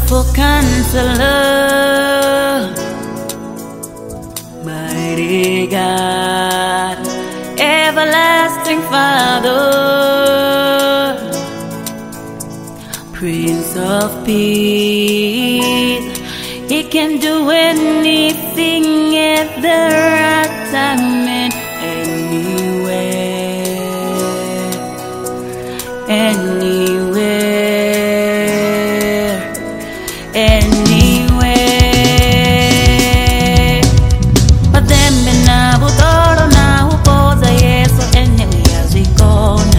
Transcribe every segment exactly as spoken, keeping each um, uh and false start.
Wonderful Counselor, mighty God, everlasting Father, Prince of Peace. He can do anything at the right time and anywhere, anywhere, anywhere. But then na butoro na upoza Yesu enyewe yazikona,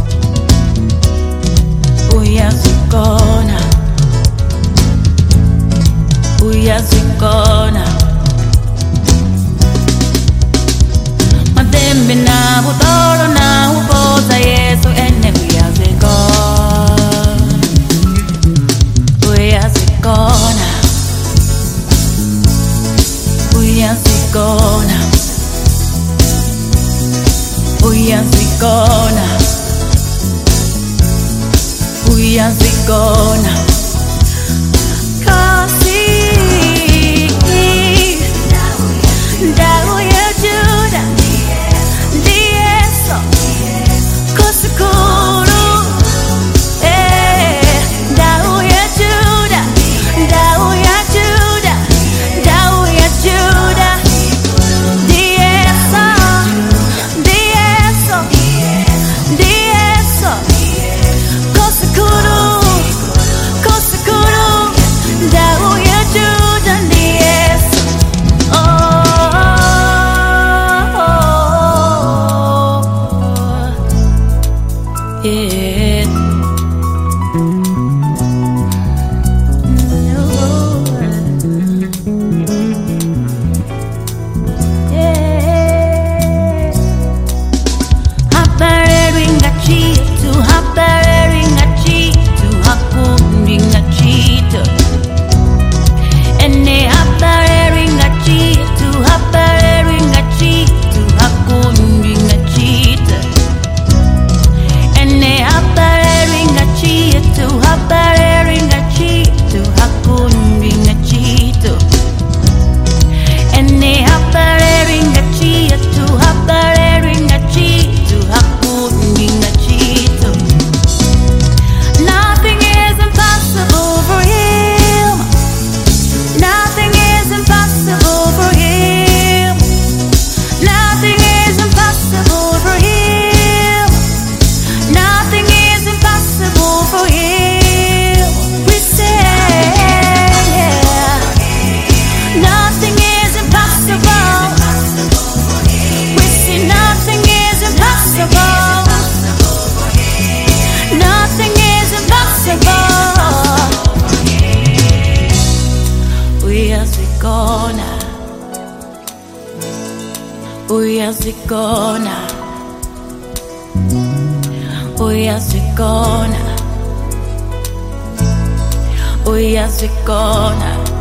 uyazikona, uyazikona. Madembe na butoro na upoza Yesu enyewe yazikona, uyazikona, uyazikona, uyazikona, uyazikona. Dawo ya Juda, Dieso, Kosikuru, eh. Dawo ya Juda, Dawo ya Juda, Dawo ya Juda, Dieso, Dieso, Dieso, Kosikuru, Kosikuru, Dawo ya Juda, Dieso, oh. Yeah. Yeah. Haparinga chitu, haparinga chitu, hakuringa chitu. Ene haparinga chitu, haparinga chitu, hakuringa chitu. Ene haparinga chitu, haparinga chitu, hakuringa chitu. Ene haparinga chitu, haparinga chitu, hakuringa chitu. Nothing is impossible for him. Nothing is impossible for him. Nothing is impossible for him. Nothing is impossible for him. We say, yeah. Nothing is impossible. We say nothing is impossible. Nothing is impossible. We are Zikona. We are Zikona. Uyazikona, uyazikona.